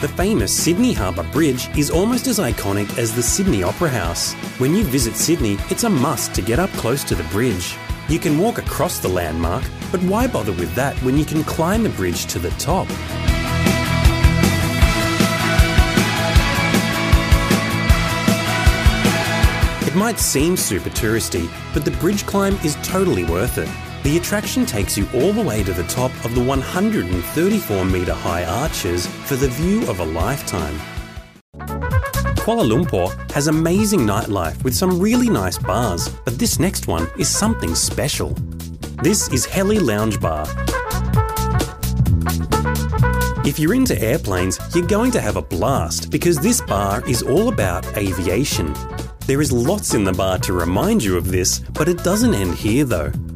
The famous Sydney Harbour Bridge is almost as iconic as the Sydney Opera House. When you visit Sydney, it's a must to get up close to the bridge. You can walk across the landmark, but why bother with that when you can climb the bridge to the top? It might seem super touristy, but the bridge climb is totally worth it. The attraction takes you all the way to the top of the 134-metre high arches for the view of a lifetime. Kuala Lumpur has amazing nightlife with some really nice bars, but this next one is something special. This is Heli Lounge Bar. If you're into airplanes, you're going to have a blast because this bar is all about aviation. There is lots in the bar to remind you of this, but it doesn't end here though.